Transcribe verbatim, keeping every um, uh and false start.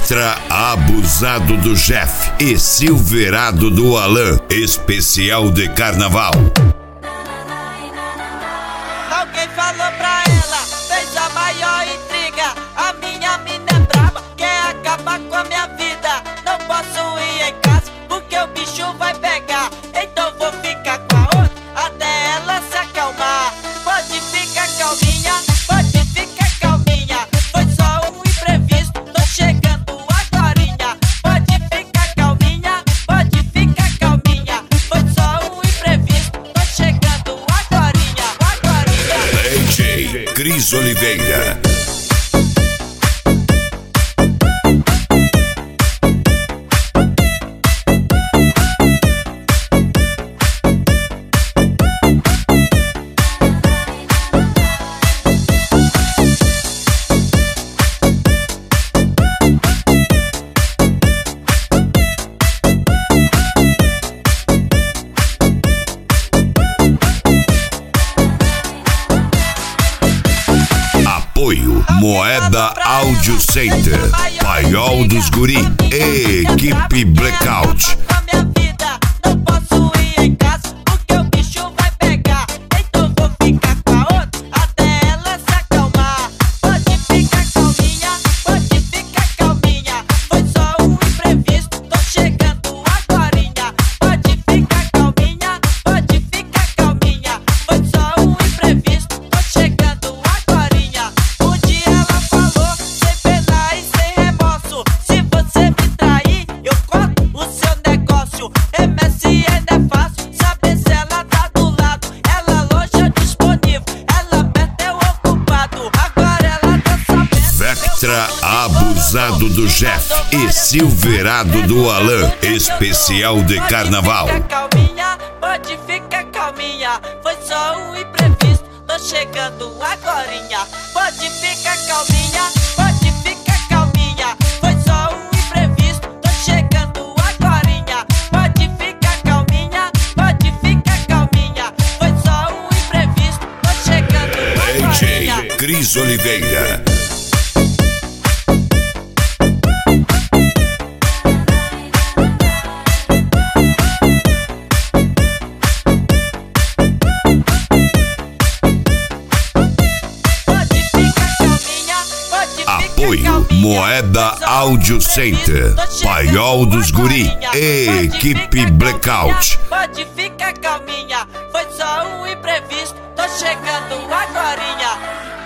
Vectra abusado do Jeff e Silverado do Alan. Especial de carnaval. Alguém falou pra ela, fez a maior intriga. A minha mina é braba, quer acabar com a minha vida. Não posso ir em casa, porque o bicho vai pegar. Então vou ficar com a outra, até ela se acalmar. Pode ficar calminha, pode ficar calminha. Foi só um imprevisto, tô chegando agorinha. Pode ficar calminha, pode ficar calminha. Foi só um imprevisto, tô chegando agorinha, agorinha. D J Cris Oliveira. Apoio Moeda Audio Center, Paiol dos Guri e Equipe Blackout. Não posso ir em casa, porque o bicho vai pegar. Então vou ficar com a outra, até ela se acalmar. Pode ficar calminha, pode ficar calminha. Foi só um imprevisto, tô chegando agorinha. Pode ficar calminha, pode ficar calminha. Foi só um imprevisto, tô chegando agorinha. Um dia ela falou, sem pena e sem remorso: se você me trair, eu corto o seu negócio. M S N é fácil, saber se ela tá do lado. Ela longe é disponível, ela perto é o ocupado. Agora ela tá sabendo. Vectra abusado do Jeff e Silverado do Alan. Especial de carnaval. Pode ficar calminha, pode ficar calminha. Foi só um imprevisto, tô chegando agorinha. Pode ficar calminha, pode ficar calminha. Foi só um imprevisto, tô chegando agorinha. Pode ficar calminha, pode ficar calminha. Foi só um imprevisto, tô chegando D J agorinha. Cris Oliveira. Pode ficar calminha, pode ficar Apoio calminha. Moeda Audio Center, Paiol dos Guri e Equipe Blackout. Pode ficar calminha, foi só um imprevisto, tô chegando agorinha.